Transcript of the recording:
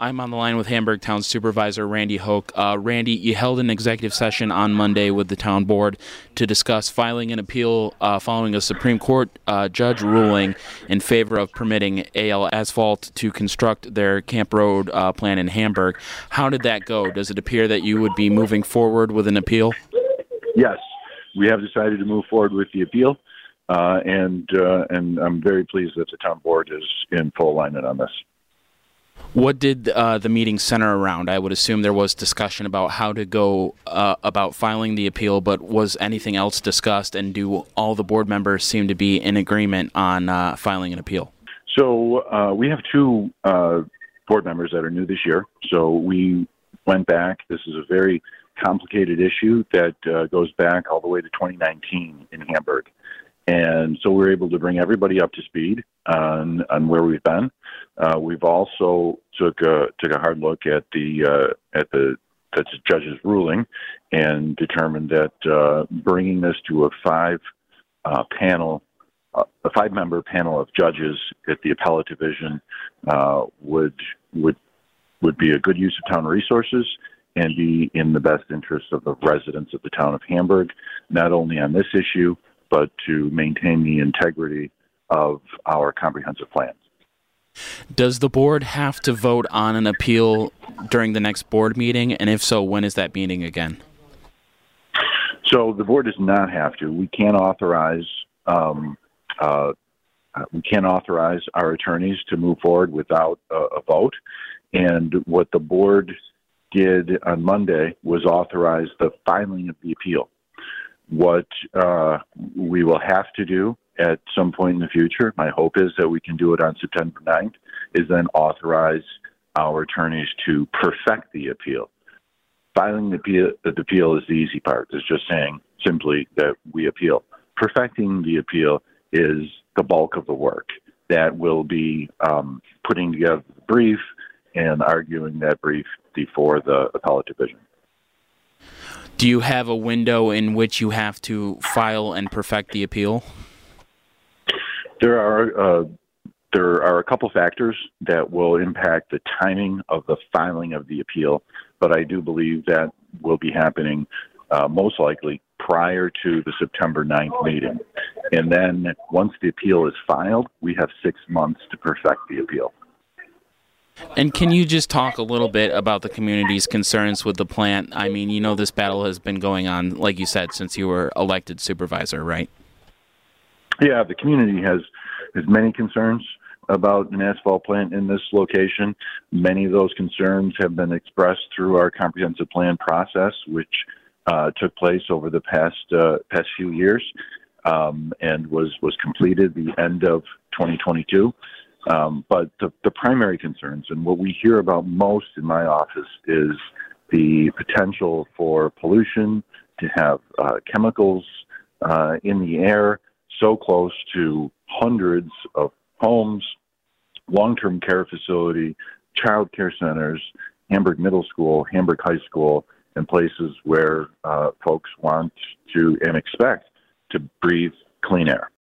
I'm on the line with Hamburg Town Supervisor Randy Hoke. Randy, you held an executive session on Monday with the town board to discuss filing an appeal following a Supreme Court judge ruling in favor of permitting AL Asphalt to construct their Camp Road plan in Hamburg. How did that go? Does it appear that you would be moving forward with an appeal? Yes, we have decided to move forward with the appeal, and I'm very pleased that the town board is in full alignment on this. What did the meeting center around? I would assume there was discussion about how to go about filing the appeal, but was anything else discussed, and do all the board members seem to be in agreement on filing an appeal? So we have two board members that are new this year, so we went back. This is a very complicated issue that goes back all the way to 2019 in Hamburg. And so we're able to bring everybody up to speed on where we've been. We've also took a hard look at the judge's ruling and determined that bringing this to a five-member panel of judges at the appellate division would be a good use of town resources and be in the best interest of the residents of the town of Hamburg, not only on this issue, but to maintain the integrity of our comprehensive plans. Does the board have to vote on an appeal during the next board meeting? And if so, when is that meeting again? So the board does not have to. We can't authorize our attorneys to move forward without a vote. And what the board did on Monday was authorize the filing of the appeal. What we will have to do at some point in the future, my hope is that we can do it on September 9th, is then authorize our attorneys to perfect the appeal. Filing the appeal is the easy part. It's just saying simply that we appeal. Perfecting the appeal is the bulk of the work. That will be putting together the brief and arguing that brief before the appellate division. Do you have a window in which you have to file and perfect the appeal? There are a couple factors that will impact the timing of the filing of the appeal, but I do believe that will be happening most likely prior to the September 9th meeting. And then once the appeal is filed, we have 6 months to perfect the appeal. And can you just talk a little bit about the community's concerns with the plant? I mean, you know, this battle has been going on, like you said, since you were elected supervisor, right? Yeah, the community has many concerns about an asphalt plant in this location. Many of those concerns have been expressed through our comprehensive plan process, which took place over the past few years and was completed the end of 2022. But the primary concerns and what we hear about most in my office is the potential for pollution, to have chemicals in the air so close to hundreds of homes, long-term care facility, child care centers, Hamburg Middle School, Hamburg High School, and places where folks want to and expect to breathe clean air.